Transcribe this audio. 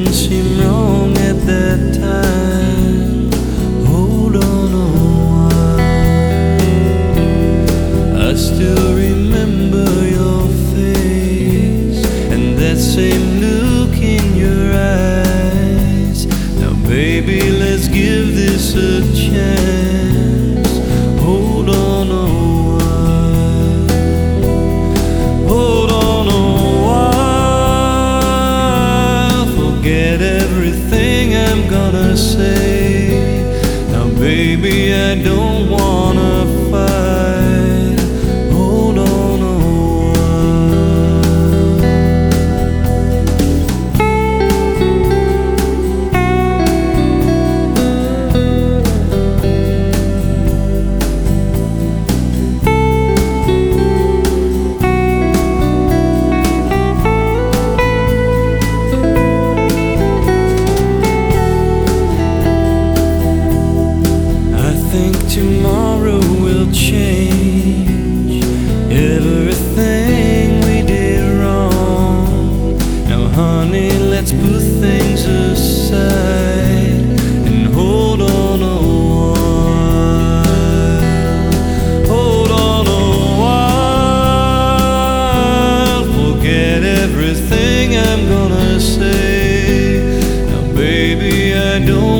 didn't seem wrong at that time. Hold on a while. I still remember your face and that same look in your eyes. Now baby, let's give this a chance. Hold on a while. Hold on a while. Forget everything I'm gonna say. Now baby, I don't wanna fight. Hold on a tomorrow will change everything we did wrong. Now honey, let's put things aside and hold on a while. Hold on a while. Forget everything I'm gonna say. Now baby, I don't